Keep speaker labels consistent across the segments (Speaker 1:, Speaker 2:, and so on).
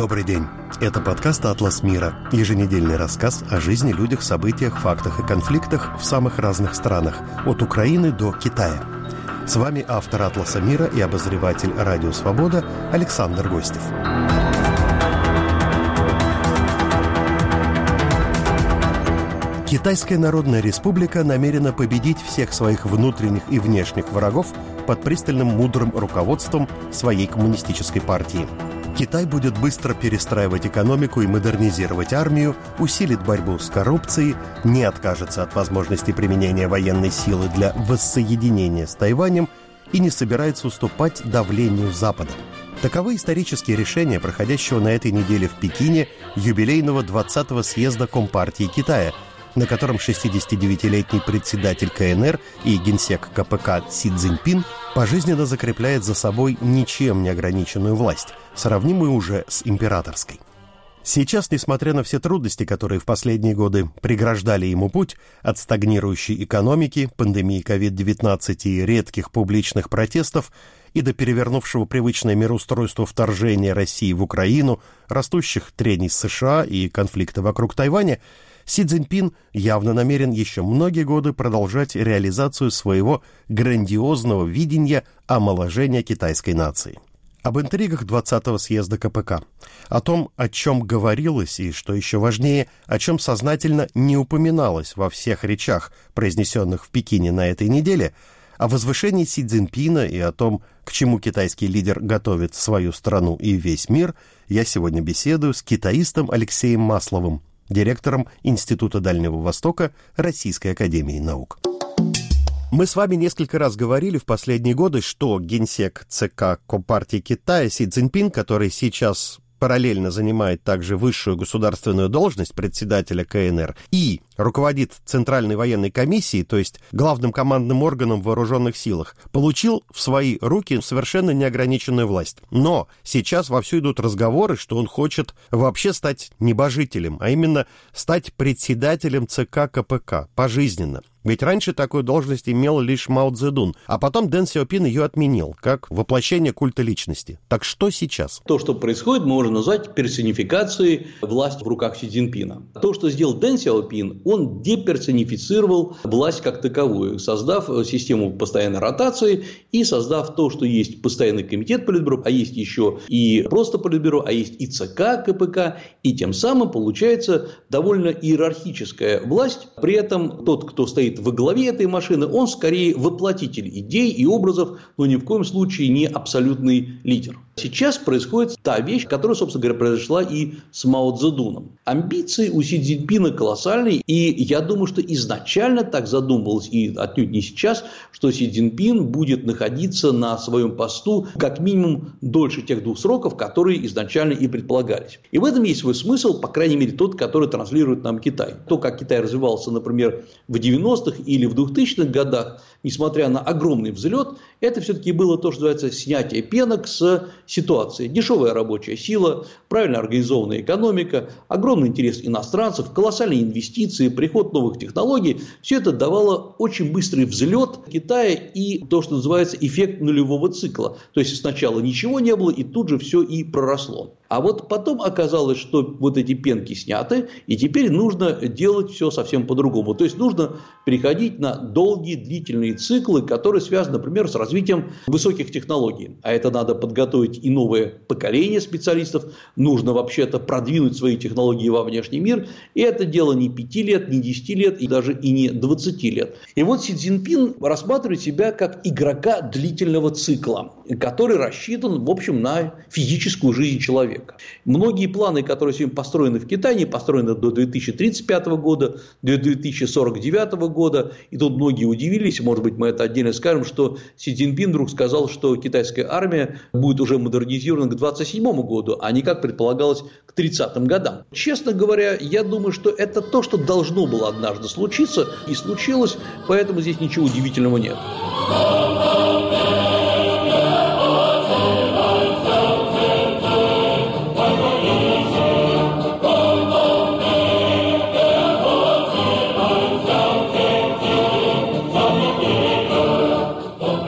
Speaker 1: Добрый день. Это подкаст «Атлас мира». Еженедельный рассказ о жизни, людях, событиях, фактах и конфликтах в самых разных странах, от Украины до Китая. С вами автор «Атласа мира» и обозреватель «Радио Свобода» Александр Гостев. Китайская Народная Республика намерена победить всех своих внутренних и внешних врагов под пристальным мудрым руководством своей коммунистической партии. Китай будет быстро перестраивать экономику и модернизировать армию, усилит борьбу с коррупцией, не откажется от возможности применения военной силы для воссоединения с Тайванем и не собирается уступать давлению Запада. Таковы исторические решения проходящего на этой неделе в Пекине юбилейного 20-го съезда Компартии Китая, на котором 69-летний председатель КНР и генсек КПК Си Цзиньпин пожизненно закрепляет за собой ничем не ограниченную власть, сравнимую уже с императорской. Сейчас, несмотря на все трудности, которые в последние годы преграждали ему путь, от стагнирующей экономики, пандемии COVID-19 и редких публичных протестов, и до перевернувшего привычное мироустройство вторжения России в Украину, растущих трений с США и конфликта вокруг Тайваня, Си Цзиньпин явно намерен еще многие годы продолжать реализацию своего грандиозного видения омоложения китайской нации. Об интригах 20-го съезда КПК, о том, о чем говорилось и, что еще важнее, о чем сознательно не упоминалось во всех речах, произнесенных в Пекине на этой неделе, о возвышении Си Цзиньпина и о том, к чему китайский лидер готовит свою страну и весь мир, я сегодня беседую с китаистом Алексеем Масловым, директором Института Дальнего Востока Российской академии наук. Мы с вами несколько раз говорили в последние годы, что генсек ЦК Компартии Китая Си Цзиньпин, который сейчас параллельно занимает также высшую государственную должность председателя КНР и руководит Центральной военной комиссией, то есть главным командным органом в вооруженных силах, получил в свои руки совершенно неограниченную власть. Но сейчас вовсю идут разговоры, что он хочет вообще стать небожителем, а именно стать председателем ЦК КПК пожизненно. Ведь раньше такую должность имел лишь Мао Цзэдун, а потом Дэн Сяопин ее отменил, как воплощение культа личности. Так что сейчас?
Speaker 2: То, что происходит, можно назвать персонификацией власти в руках Си Цзиньпина. То, что сделал Дэн Сяопин, он деперсонифицировал власть как таковую, создав систему постоянной ротации и создав то, что есть постоянный комитет Политбюро, а есть еще и просто Политбюро, а есть и ЦК КПК, и тем самым получается довольно иерархическая власть. При этом тот, кто стоит во главе этой машины, он скорее воплотитель идей и образов, но ни в коем случае не абсолютный лидер. Сейчас происходит та вещь, которая, собственно говоря, произошла и с Мао Цзэдуном. Амбиции у Си Цзиньпина колоссальные, и я думаю, что изначально так задумывалось, и отнюдь не сейчас, что Си Цзиньпин будет находиться на своем посту как минимум дольше тех 2 сроков, которые изначально и предполагались. И в этом есть свой смысл, по крайней мере, тот, который транслирует нам Китай. То, как Китай развивался, например, в 90-х или в 2000-х годах, несмотря на огромный взлет, это все-таки было то, что называется снятие пенок с ситуации. Дешевая рабочая сила, правильно организованная экономика, огромный интерес иностранцев, колоссальные инвестиции, приход новых технологий. Все это давало очень быстрый взлет Китая и то, что называется эффект нулевого цикла. То есть сначала ничего не было, и тут же все и проросло. А вот потом оказалось, что вот эти пенки сняты, и теперь нужно делать все совсем по-другому. То есть нужно переходить на долгие длительные циклы, которые связаны, например, с развитием высоких технологий. А это надо подготовить и новое поколение специалистов, нужно вообще-то продвинуть свои технологии во внешний мир. И это дело не 5 лет, не 10 лет, и даже и не 20 лет. И вот Си Цзиньпин рассматривает себя как игрока длительного цикла, который рассчитан, в общем, на физическую жизнь человека. Многие планы, которые сегодня построены в Китае, не построены до 2035 года, до 2049 года. И тут многие удивились, может быть, мы это отдельно скажем, что Си Цзиньпин вдруг сказал, что китайская армия будет уже модернизирована к 2027 году, а не как предполагалось к 30-м годам. Честно говоря, я думаю, что это то, что должно было однажды случиться, и случилось, поэтому здесь ничего удивительного нет.
Speaker 1: А в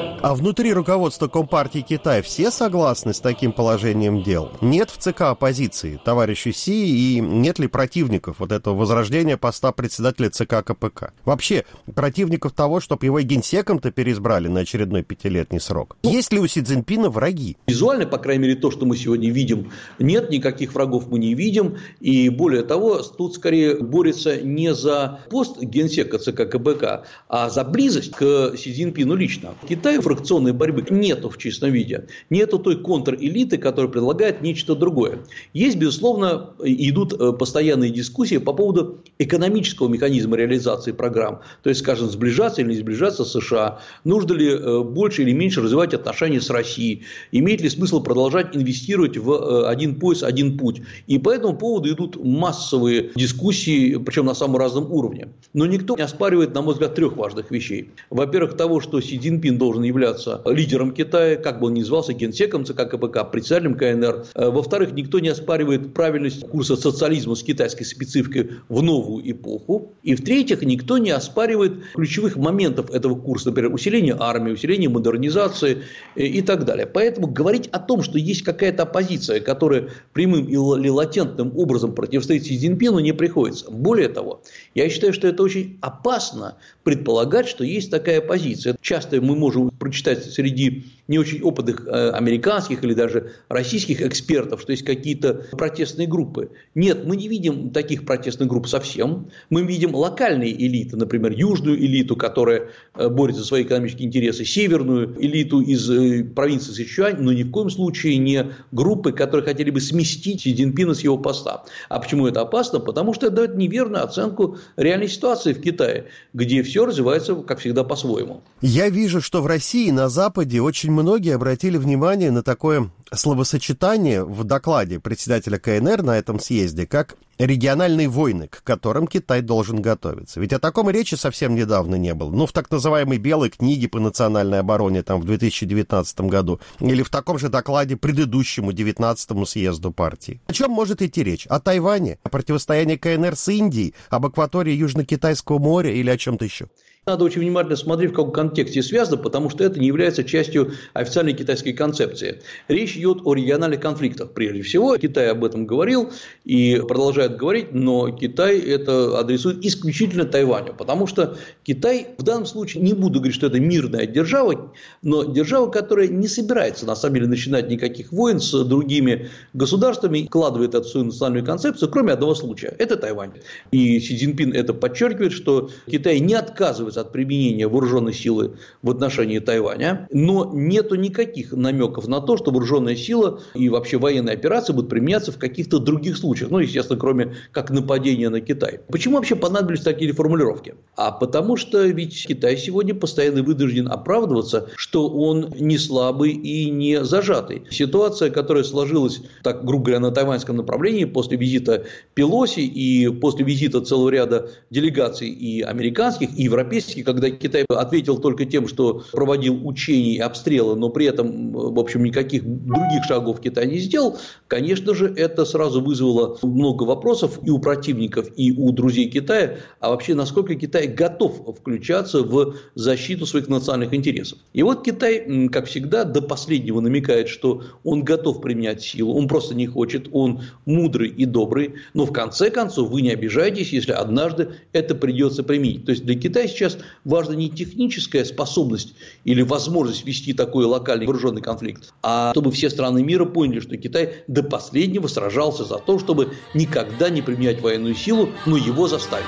Speaker 1: внутри руководства Компартии Китая все согласны с таким положением дел? Нет в ЦК оппозиции товарищу Си, и нет ли противников вот этого возрождения поста председателя ЦК КПК? Вообще, противников того, чтобы его генсеком-то переизбрали на очередной 5-летний срок. Есть ли у Си Цзиньпина враги?
Speaker 2: Визуально, по крайней мере, то, что мы сегодня видим, нет, никаких врагов мы не видим. И более того, тут скорее борется не за пост генсека ЦК КПК, а за близость к Си Цзиньпину лично. В Китае фракционной борьбы нету в чистом виде. Нету той контрэлиты, которая предлагает нечто другое. Есть, безусловно, идут постоянные дискуссии по поводу экономического механизма реализации программ. То есть, скажем, сближаться или не сближаться с США. Нужно ли больше или меньше развивать отношения с Россией. Имеет ли смысл продолжать инвестировать в один пояс, один путь. И по этому поводу идут массовые дискуссии, причем на самом разном уровне. Но никто не оспаривает, на мой взгляд, трех важных вещей. Во-первых, того, что Си Цзиньпин должен являться лидером Китая, как бы он ни звался, генсеком ЦК КПК, председателем КНР. Во-вторых, никто не оспаривает правильность курса социализма с китайской спецификой в новую эпоху. И в-третьих, никто не оспаривает ключевых моментов этого курса, например, усиление армии, усиление модернизации и так далее. Поэтому говорить о том, что есть какая-то оппозиция, которая прямым или латентным образом противостоит Си Цзиньпину, не приходится. Более того, я считаю, что это очень опасно предполагать, что есть такая позиция. Часто мы можем прочитать среди не очень опытных американских или даже российских экспертов, что есть какие-то протестные группы. Нет, мы не видим таких протестных групп совсем. Мы видим локальные элиты, например, южную элиту, которая борется за свои экономические интересы, северную элиту из провинции Сычуань, но ни в коем случае не группы, которые хотели бы сместить Си Цзиньпина с его поста. А почему это опасно? Потому что это дает неверную оценку реальной ситуации в Китае, где все развивается, как всегда, по-своему.
Speaker 1: Я вижу, что в России, на Западе очень многие обратили внимание на такое словосочетание в докладе председателя КНР на этом съезде, как региональные войны, к которым Китай должен готовиться. Ведь о таком и речи совсем недавно не было. Ну, в так называемой «Белой книге по национальной обороне» там в 2019 году, или в таком же докладе предыдущему 19-му съезду партии. О чем может идти речь? О Тайване? О противостоянии КНР с Индией? Об акватории Южно-Китайского моря или о чем-то еще?
Speaker 2: Надо очень внимательно смотреть, в каком контексте связано, потому что это не является частью официальной китайской концепции. Речь идет о региональных конфликтах. Прежде всего, Китай об этом говорил и продолжает говорить, но Китай это адресует исключительно Тайваню, потому что Китай в данном случае, не буду говорить, что это мирная держава, но держава, которая не собирается на самом деле начинать никаких войн с другими государствами, вкладывает эту свою национальную концепцию, кроме одного случая. Это Тайвань. И Си Цзиньпин это подчеркивает, что Китай не отказывается от применения вооруженной силы в отношении Тайваня, но нету никаких намеков на то, что вооруженная сила и вообще военные операции будут применяться в каких-то других случаях, ну, естественно, кроме как нападения на Китай. Почему вообще понадобились такие формулировки? А потому что ведь Китай сегодня постоянно вынужден оправдываться, что он не слабый и не зажатый. Ситуация, которая сложилась, так грубо говоря, на тайваньском направлении после визита Пелоси и после визита целого ряда делегаций и американских, и европейских, когда Китай ответил только тем, что проводил учения и обстрелы, но при этом, в общем, никаких других шагов Китай не сделал, конечно же, это сразу вызвало много вопросов и у противников, и у друзей Китая, а вообще, насколько Китай готов включаться в защиту своих национальных интересов. И вот Китай, как всегда, до последнего намекает, что он готов применять силу, он просто не хочет, он мудрый и добрый, но в конце концов вы не обижайтесь, если однажды это придется применить. То есть для Китая сейчас важна не техническая способность или возможность вести такой локальный вооруженный конфликт, а чтобы все страны мира поняли, что Китай до последнего сражался за то, чтобы никогда не применять военную силу, но его заставили.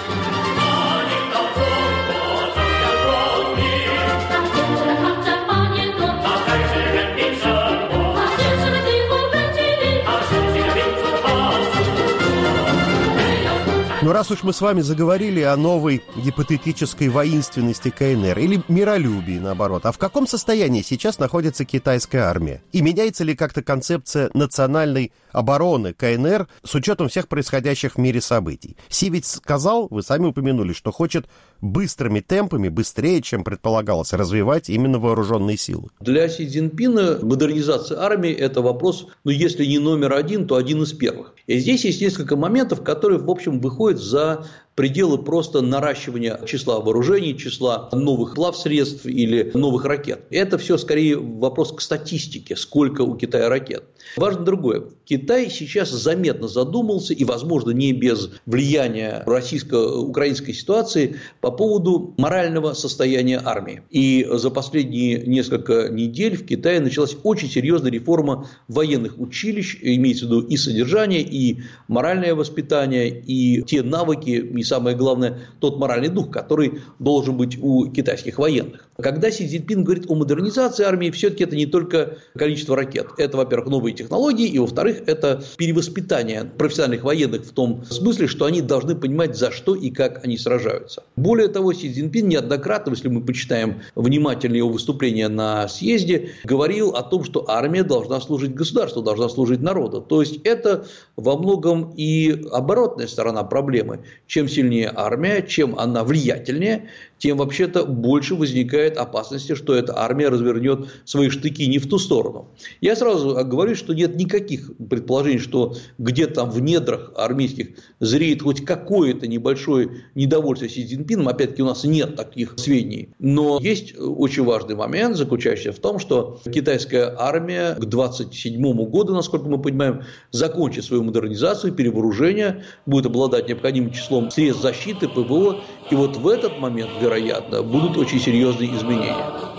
Speaker 1: Но раз уж мы с вами заговорили о новой гипотетической воинственности КНР или миролюбии, наоборот, а в каком состоянии сейчас находится китайская армия? И меняется ли как-то концепция национальной обороны КНР с учетом всех происходящих в мире событий? Си ведь сказал, вы сами упомянули, что хочет быстрыми темпами, быстрее, чем предполагалось, развивать именно вооруженные силы.
Speaker 2: Для Си Цзиньпина модернизация армии – это вопрос, ну, если не номер один, то один из первых. И здесь есть несколько моментов, которые, в общем, выходят за пределы просто наращивания числа вооружений, числа новых плавсредств или новых ракет. Это все скорее вопрос к статистике, сколько у Китая ракет. Важно другое. Китай сейчас заметно задумался, и, возможно, не без влияния российско-украинской ситуации, по поводу морального состояния армии. И за последние несколько недель в Китае началась очень серьезная реформа военных училищ, имеется в виду и содержание, и моральное воспитание, и те навыки, и самое главное, тот моральный дух, который должен быть у китайских военных. Когда Си Цзиньпин говорит о модернизации армии, все-таки это не только количество ракет. Это, во-первых, новые технологии, и, во-вторых, это перевоспитание профессиональных военных в том смысле, что они должны понимать, за что и как они сражаются. Более того, Си Цзиньпин неоднократно, если мы почитаем внимательно его выступления на съезде, говорил о том, что армия должна служить государству, должна служить народу. То есть это во многом и оборотная сторона проблемы. Чем сильнее армия, чем она влиятельнее, тем вообще-то больше возникает опасности, что эта армия развернет свои штыки не в ту сторону. Я сразу говорю, что нет никаких предположений, что где-то там в недрах армейских зреет хоть какое-то небольшое недовольство Си Цзиньпином. Опять-таки у нас нет таких сведений. Но есть очень важный момент, заключающийся в том, что китайская армия к 27 году, насколько мы понимаем, закончит свою модернизацию, перевооружение, будет обладать необходимым числом средств защиты, ПВО. И вот в этот момент, вероятно, будут очень серьезные изменения.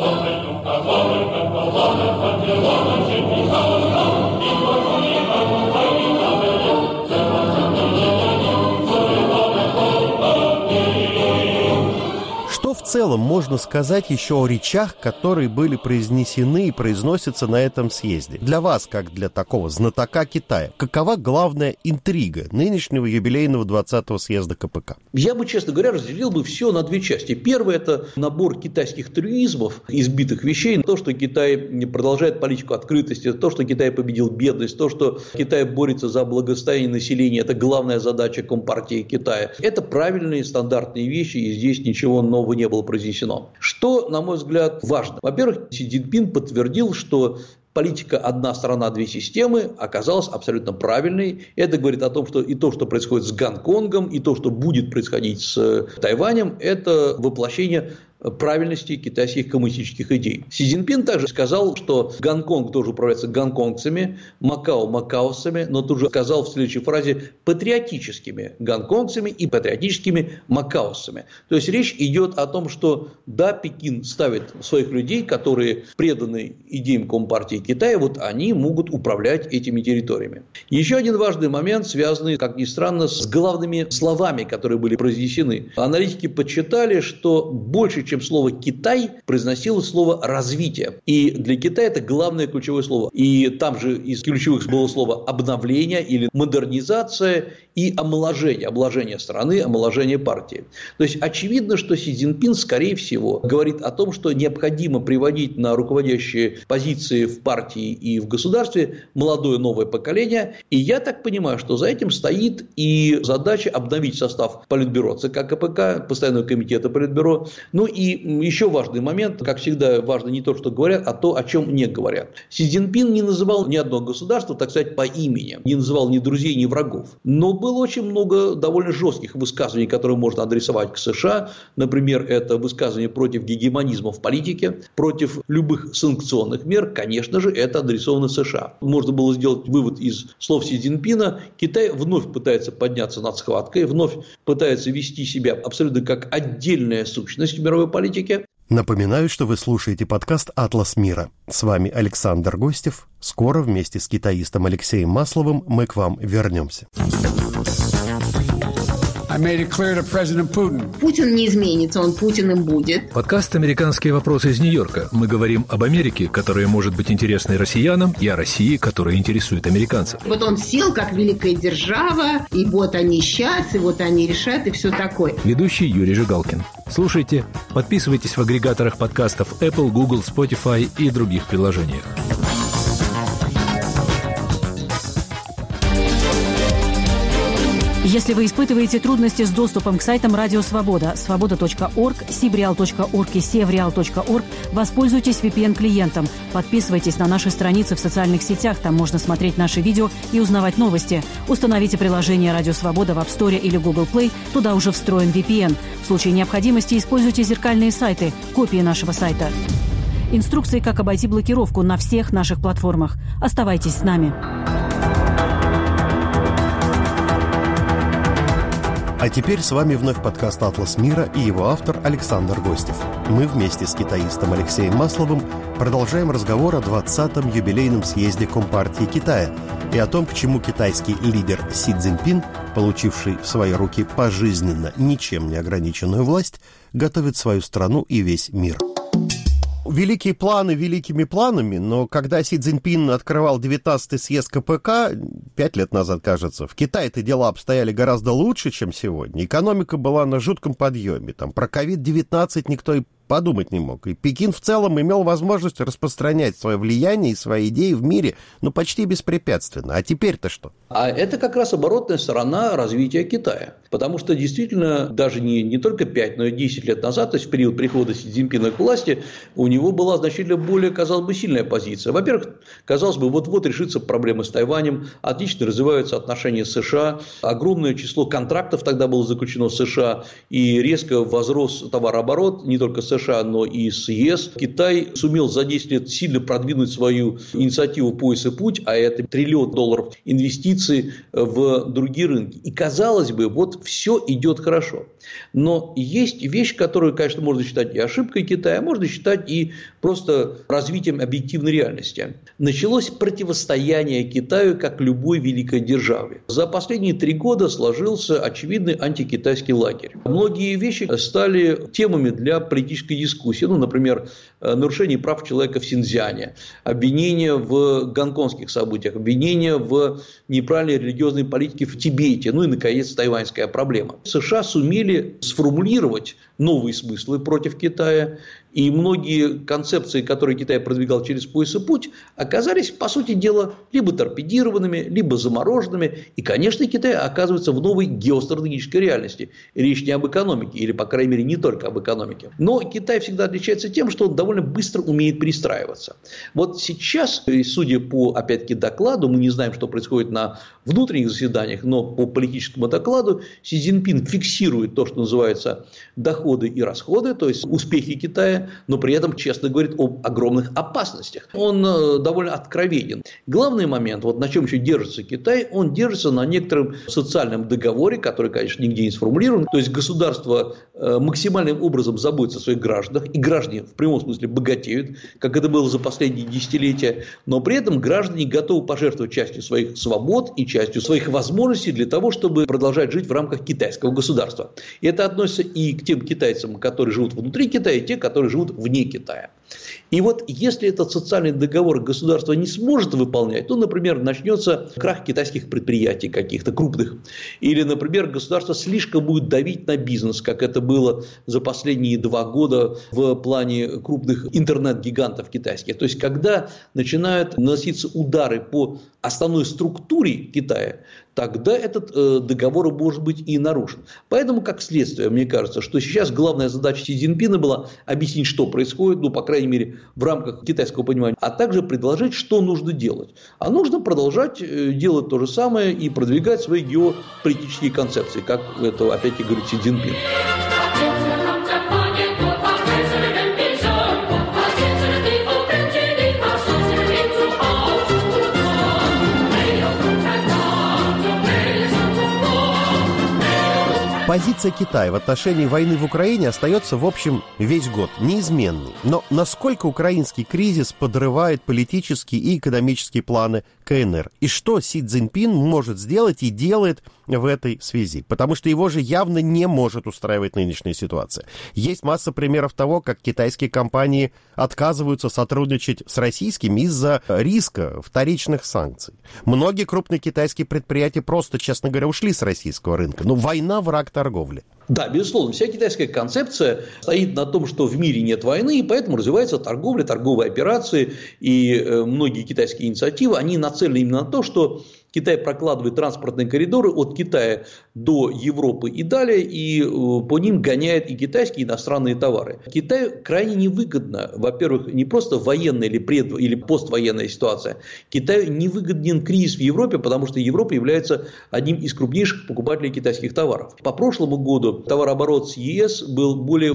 Speaker 1: Что в целом можно сказать еще о речах, которые были произнесены и произносятся на этом съезде? Для вас, как для такого знатока Китая, какова главная интрига нынешнего юбилейного 20-го съезда КПК?
Speaker 2: Я бы, честно говоря, разделил бы все на две части. Первое – это набор китайских трюизмов, избитых вещей. То, что Китай продолжает политику открытости, то, что Китай победил бедность, то, что Китай борется за благосостояние населения – это главная задача Компартии Китая. Это правильные стандартные вещи, и здесь ничего нового не было произнесено. Что, на мой взгляд, важно? Во-первых, Си Цзиньпин подтвердил, что политика «одна страна, две системы» оказалась абсолютно правильной. Это говорит о том, что и то, что происходит с Гонконгом, и то, что будет происходить с Тайванем, это воплощение правильности китайских коммунистических идей. Си Цзиньпин также сказал, что Гонконг тоже управляется гонконгцами, Макао – макаосцами, но тут же сказал в следующей фразе патриотическими гонконгцами и патриотическими макаосцами. То есть речь идет о том, что да, Пекин ставит своих людей, которые преданы идеям Компартии Китая, вот они могут управлять этими территориями. Еще один важный момент, связанный, как ни странно, с главными словами, которые были произнесены. Аналитики подсчитали, что больше, чем слово «Китай», произносилось слово «развитие». И для Китая это главное ключевое слово. И там же из ключевых было слово «обновление» или «модернизация» и «омоложение». Омоложение страны, омоложение партии. То есть очевидно, что Си Цзиньпин, скорее всего, говорит о том, что необходимо приводить на руководящие позиции в партии и в государстве молодое новое поколение. И я так понимаю, что за этим стоит и задача обновить состав Политбюро ЦК КПК, Постоянного комитета Политбюро. Ну и еще важный момент, как всегда, важно не то, что говорят, а то, о чем не говорят. Си Цзиньпин не называл ни одно государство, так сказать, по имени, не называл ни друзей, ни врагов. Но было очень много довольно жестких высказываний, которые можно адресовать к США. Например, это высказывание против гегемонизма в политике, против любых санкционных мер. Конечно же, это адресовано США. Можно было сделать вывод из слов Си Цзиньпина. Китай вновь пытается подняться над схваткой, вновь пытается вести себя абсолютно как отдельная сущность в мировой политике.
Speaker 1: Напоминаю, что вы слушаете подкаст «Атлас мира». С вами Александр Гостев. Скоро вместе с китаистом Алексеем Масловым мы к вам вернемся.
Speaker 3: Путин не изменится, он Путиным будет.
Speaker 4: Подкаст «Американские вопросы» из Нью-Йорка. Мы говорим об Америке, которая может быть интересной россиянам, и о России, которая интересует американцев.
Speaker 3: Вот он сел как великая держава, и вот они сейчас, и вот они решат, и все такое.
Speaker 4: Ведущий Юрий Жигалкин. Слушайте, подписывайтесь в агрегаторах подкастов Apple, Google, Spotify и других приложениях.
Speaker 5: Если вы испытываете трудности с доступом к сайтам Радио Свобода, свобода.орг, sibreal.org и sevreal.org, воспользуйтесь VPN-клиентом. Подписывайтесь на наши страницы в социальных сетях, там можно смотреть наши видео и узнавать новости. Установите приложение Радио Свобода в App Store или Google Play, туда уже встроен VPN. В случае необходимости используйте зеркальные сайты, копии нашего сайта. Инструкции, как обойти блокировку на всех наших платформах. Оставайтесь с нами.
Speaker 1: А теперь с вами вновь подкаст «Атлас мира» и его автор Александр Гостев. Мы вместе с китаистом Алексеем Масловым продолжаем разговор о 20-м юбилейном съезде Компартии Китая и о том, к чему китайский лидер Си Цзиньпин, получивший в свои руки пожизненно ничем не ограниченную власть, готовит свою страну и весь мир. Великие планы великими планами, но когда Си Цзиньпин открывал 19-й съезд КПК, 5 лет назад, кажется, в Китае-то дела обстояли гораздо лучше, чем сегодня. Экономика была на жутком подъеме. Там про COVID-19 никто и подумать не мог. И Пекин в целом имел возможность распространять свое влияние и свои идеи в мире, почти беспрепятственно. А теперь-то что?
Speaker 2: А это как раз оборотная сторона развития Китая. Потому что действительно даже не только 5, но и 10 лет назад, то есть в период прихода Си Цзиньпина к власти, у него была значительно более, казалось бы, сильная позиция. Во-первых, казалось бы, вот-вот решится проблема с Тайванем, отлично развиваются отношения с США, огромное число контрактов тогда было заключено с США, и резко возрос товарооборот не только с США, но и с ЕС. Китай сумел за 10 лет сильно продвинуть свою инициативу «Пояс и путь», а это $1 триллион инвестиций в другие рынки. И казалось бы, вот все идет хорошо. Но есть вещь, которую, конечно, можно считать и ошибкой Китая, можно считать и просто развитием объективной реальности. Началось противостояние Китаю как любой великой державе. За последние 3 года сложился очевидный антикитайский лагерь. Многие вещи стали темами для политической дискуссии. Например, нарушение прав человека в Синьцзяне, обвинения в гонконгских событиях, обвинения в неправильной религиозной политике в Тибете, и, наконец, тайваньская проблема. США сумели сформулировать новые смыслы против Китая, и многие концепции, которые Китай продвигал через «Пояс и путь», оказались, по сути дела, либо торпедированными, либо замороженными. И, конечно, Китай оказывается в новой геостратегической реальности. Речь не об экономике, или, по крайней мере, не только об экономике. Но Китай всегда отличается тем, что он довольно быстро умеет перестраиваться. Вот сейчас, судя по, опять-таки, докладу, мы не знаем, что происходит на внутренних заседаниях, но по политическому докладу Си Цзиньпин фиксирует то, что называется доходы и расходы, то есть успехи Китая, но при этом честно говорит об огромных опасностях. Он довольно откровенен. Главный момент, на чем еще держится Китай, он держится на некотором социальном договоре, который, конечно, нигде не сформулирован. То есть государство максимальным образом заботится о своих гражданах, и граждане в прямом смысле богатеют, как это было за последние десятилетия, но при этом граждане готовы пожертвовать частью своих свобод и частью своих возможностей для того, чтобы продолжать жить в рамках китайского государства. И это относится и к тем китайцам, которые живут внутри Китая, и те, которые живут вне Китая. И вот если этот социальный договор государство не сможет выполнять, то, например, начнется крах китайских предприятий каких-то крупных. Или, например, государство слишком будет давить на бизнес, как это было за последние 2 года в плане крупных интернет-гигантов китайских. То есть, когда начинают наноситься удары по основной структуре Китая, тогда этот договор может быть и нарушен. Поэтому, как следствие, мне кажется, что сейчас главная задача Си Цзиньпина была объяснить, что происходит, по крайней мере, в рамках китайского понимания, а также предложить, что нужно делать. А нужно продолжать делать то же самое и продвигать свои геополитические концепции, как это опять-таки говорит Си Цзиньпин.
Speaker 1: Позиция Китая в отношении войны в Украине остается, в общем, весь год неизменной. Но насколько украинский кризис подрывает политические и экономические планы КНР? И что Си Цзиньпин может сделать и делает в этой связи? Потому что его же явно не может устраивать нынешняя ситуация. Есть масса примеров того, как китайские компании отказываются сотрудничать с российскими из-за риска вторичных санкций. Многие крупные китайские предприятия просто, честно говоря, ушли с российского рынка. Но война – враг торговли.
Speaker 2: Да, безусловно, вся китайская концепция стоит на том, что в мире нет войны, и поэтому развивается торговля, торговые операции, и многие китайские инициативы, они нацелены именно на то, что Китай прокладывает транспортные коридоры от Китая до Европы и далее, и по ним гоняет и китайские, и иностранные товары. Китаю крайне невыгодно, во-первых, не просто военная или поствоенная ситуация. Китаю невыгоден кризис в Европе, потому что Европа является одним из крупнейших покупателей китайских товаров. По прошлому году товарооборот с ЕС был более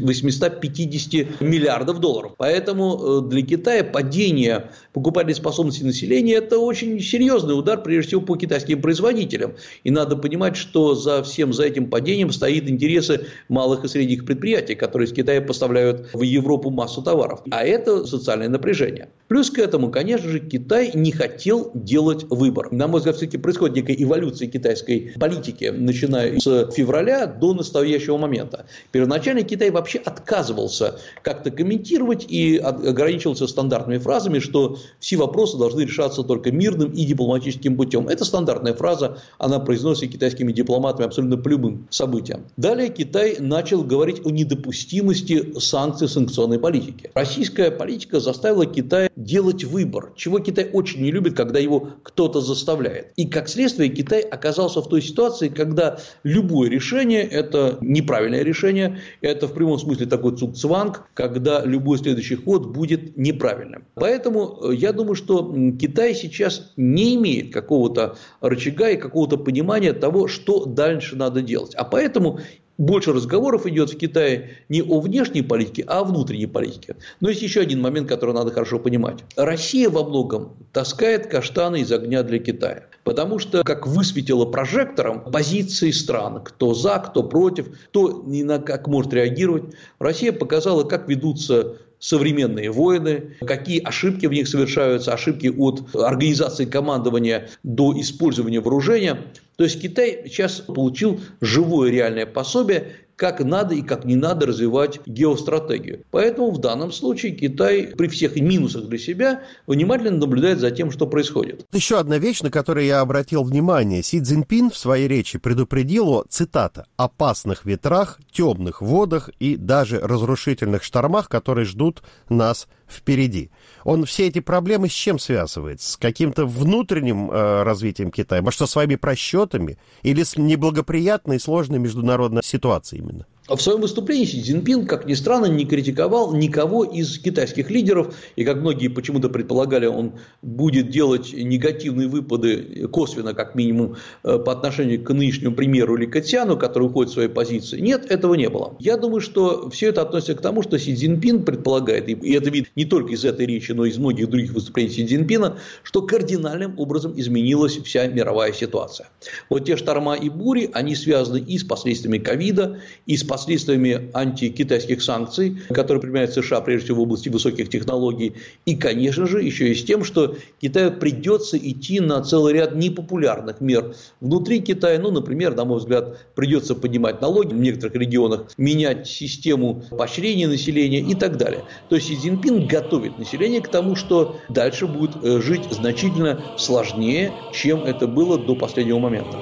Speaker 2: 850 миллиардов долларов. Поэтому для Китая падение покупательной способности населения – это очень серьезный удар, прежде всего, по китайским производителям. И надо понимать, что за этим падением стоят интересы малых и средних предприятий, которые из Китая поставляют в Европу массу товаров. А это социальное напряжение. Плюс к этому, конечно же, Китай не хотел делать выбор. На мой взгляд, все-таки происходит некая эволюция китайской политики, начиная с февраля до настоящего момента. Первоначально Китай вообще отказывался как-то комментировать и ограничивался стандартными фразами, что все вопросы должны решаться только мирным и дипломатическим путем. Это стандартная фраза, она произносится китайскими дипломатами абсолютно по любым событиям. Далее Китай начал говорить о недопустимости санкций, санкционной политики. Российская политика заставила Китай делать выбор, чего Китай очень не любит, когда его кто-то заставляет. И как следствие Китай оказался в той ситуации, когда любое решение – это неправильное решение, это в прямом смысле такой цугцванг, когда любой следующий ход будет неправильным. Поэтому я думаю, что Китай сейчас не имеет какого-то рычага и какого-то понимания того, что дальше надо делать. А поэтому больше разговоров идет в Китае не о внешней политике, а о внутренней политике. Но есть еще один момент, который надо хорошо понимать. Россия во многом таскает каштаны из огня для Китая. Потому что, как высветило прожектором позиции стран, кто за, кто против, кто ни на как может реагировать, Россия показала, как ведутся современные войны, какие ошибки в них совершаются, ошибки от организации командования до использования вооружения. То есть Китай сейчас получил живое реальное пособие, как надо и как не надо развивать геостратегию. Поэтому в данном случае Китай при всех минусах для себя внимательно наблюдает за тем, что происходит.
Speaker 1: Еще одна вещь, на которую я обратил внимание. Си Цзиньпин в своей речи предупредил о, цитата, «опасных ветрах, темных водах и даже разрушительных штормах, которые ждут нас впереди». Он все эти проблемы с чем связывает? С каким-то внутренним развитием Китая? Может, со своими просчетами? Или с неблагоприятной и сложной международной ситуацией именно?
Speaker 2: В своем выступлении Си Цзиньпин, как ни странно, не критиковал никого из китайских лидеров. И как многие почему-то предполагали, он будет делать негативные выпады косвенно, как минимум, по отношению к нынешнему премьеру Ли Кэцяну, который уходит в своей позиции. Нет, этого не было. Я думаю, что все это относится к тому, что Си Цзиньпин предполагает, и это видно не только из этой речи, но и из многих других выступлений Си Цзиньпина, что кардинальным образом изменилась вся мировая ситуация. Вот те шторма и бури, они связаны и с последствиями ковида, и с последствиями антикитайских санкций, которые применяют США, прежде всего, в области высоких технологий. И, конечно же, еще и с тем, что Китаю придется идти на целый ряд непопулярных мер внутри Китая. Ну, например, на мой взгляд, придется поднимать налоги в некоторых регионах, менять систему поощрения населения и так далее. То есть Си Цзиньпин готовит население к тому, что дальше будет жить значительно сложнее, чем это было до последнего момента.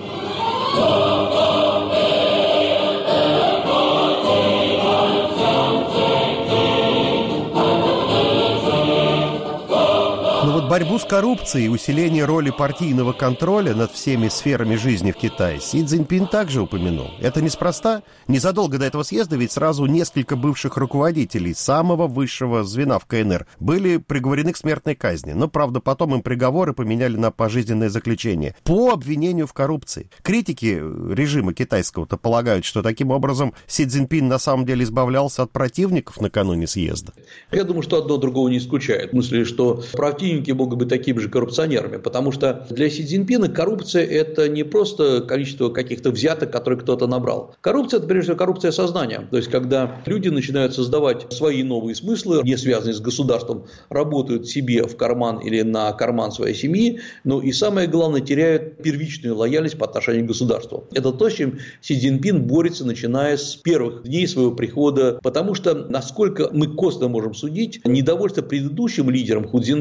Speaker 1: Борьбу с коррупцией и усиление роли партийного контроля над всеми сферами жизни в Китае Си Цзиньпин также упомянул. Это неспроста. Незадолго до этого съезда ведь сразу несколько бывших руководителей самого высшего звена в КНР были приговорены к смертной казни. Но, правда, потом им приговоры поменяли на пожизненное заключение по обвинению в коррупции. Критики режима китайского-то полагают, что таким образом Си Цзиньпин на самом деле избавлялся от противников накануне съезда.
Speaker 2: Я думаю, что одно другого не исключает. В смысле, что противники могут быть такими же коррупционерами, потому что для Си Цзиньпина коррупция – это не просто количество каких-то взяток, которые кто-то набрал. Коррупция – это, прежде всего, коррупция сознания. То есть, когда люди начинают создавать свои новые смыслы, не связанные с государством, работают себе в карман или на карман своей семьи, но и самое главное, теряют первичную лояльность по отношению к государству. Это то, с чем Си Цзиньпин борется, начиная с первых дней своего прихода, потому что, насколько мы косвенно можем судить, недовольство предыдущим лидером Ху Цзинтао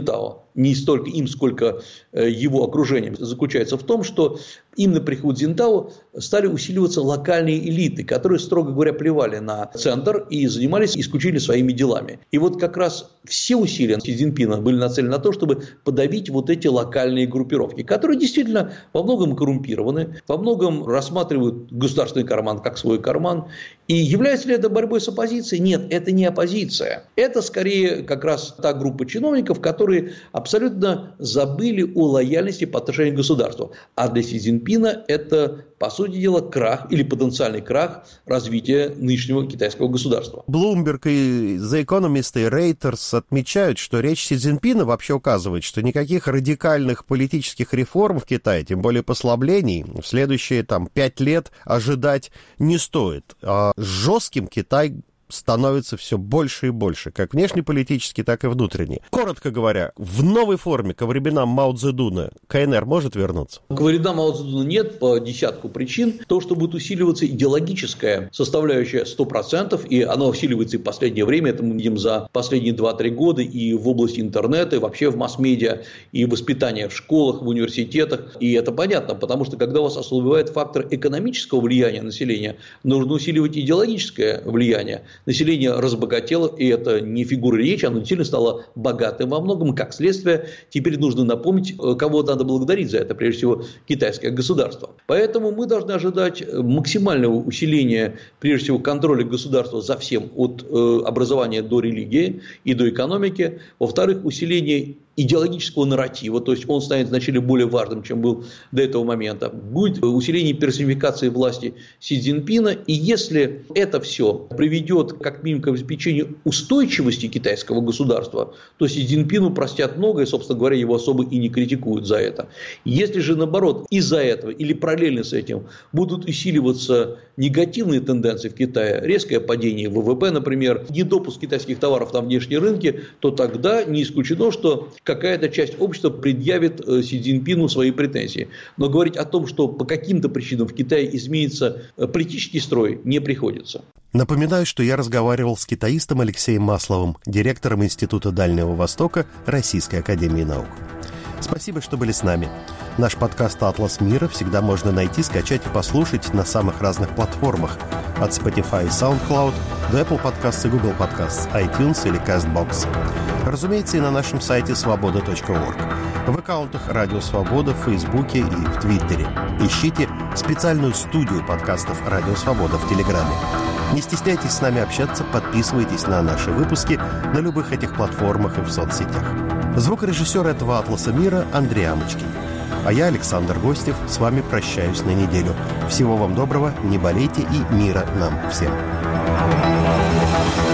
Speaker 2: не столько им, сколько его окружением, заключается в том, что именно при Ху Цзинтао стали усиливаться локальные элиты, которые, строго говоря, плевали на центр и занимались исключительно своими делами. И вот как раз все усилия Си Цзиньпина были нацелены на то, чтобы подавить вот эти локальные группировки, которые действительно во многом коррумпированы, во многом рассматривают государственный карман как свой карман. И является ли это борьбой с оппозицией? Нет, это не оппозиция. Это скорее как раз та группа чиновников, которые абсолютно забыли о лояльности по отношению к государству. А для Си Цзиньпина это, по сути дела, крах или потенциальный крах развития нынешнего китайского государства.
Speaker 1: Bloomberg и The Economist и Reuters отмечают, что речь Си Цзиньпина вообще указывает, что никаких радикальных политических реформ в Китае, тем более послаблений, в следующие 5 лет ожидать не стоит. А жестким Китай становится все больше и больше, как внешнеполитически, так и внутренне. Коротко говоря, в новой форме ко временам Мао Цзэдуна КНР может вернуться?
Speaker 2: К временам Мао Цзэдуна нет по десятку причин. То, что будет усиливаться идеологическая составляющая 100%, и она усиливается и в последнее время, это мы видим за последние 2-3 года и в области интернета, и вообще в масс-медиа, и воспитания в школах, в университетах. И это понятно, потому что когда у вас ослабевает фактор экономического влияния населения, нужно усиливать идеологическое влияние. Население разбогатело, и это не фигура речи, оно действительно стало богатым во многом. Как следствие, теперь нужно напомнить, кого надо благодарить за это, прежде всего, китайское государство. Поэтому мы должны ожидать максимального усиления, прежде всего, контроля государства за всем, от образования до религии и до экономики. Во-вторых, усиление идеологического нарратива, то есть он станет значительно более важным, чем был до этого момента. Будет усиление персонификации власти Си Цзиньпина, и если это все приведет как минимум к обеспечению устойчивости китайского государства, то Си Цзиньпину простят многое, собственно говоря, его особо и не критикуют за это. Если же, наоборот, из-за этого или параллельно с этим будут усиливаться негативные тенденции в Китае, резкое падение ВВП, например, недопуск китайских товаров на внешние рынки, то тогда не исключено, что какая-то часть общества предъявит Си Цзиньпину свои претензии. Но говорить о том, что по каким-то причинам в Китае изменится политический строй, не приходится.
Speaker 1: Напоминаю, что я разговаривал с китаистом Алексеем Масловым, директором Института Дальнего Востока Российской академии наук. Спасибо, что были с нами. Наш подкаст «Атлас мира» всегда можно найти, скачать и послушать на самых разных платформах. От Spotify и SoundCloud до Apple Podcasts и Google Podcasts, iTunes или CastBox. Разумеется, и на нашем сайте свобода.орг. В аккаунтах «Радио Свобода» в Фейсбуке и в Твиттере. Ищите специальную студию подкастов «Радио Свобода» в Телеграме. Не стесняйтесь с нами общаться, подписывайтесь на наши выпуски на любых этих платформах и в соцсетях. Звукорежиссер этого «Атласа мира» Андрей Амочкин. А я, Александр Гостев, с вами прощаюсь на неделю. Всего вам доброго, не болейте и мира нам всем.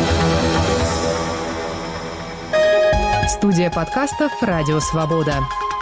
Speaker 6: Студия подкастов «Радио Свобода».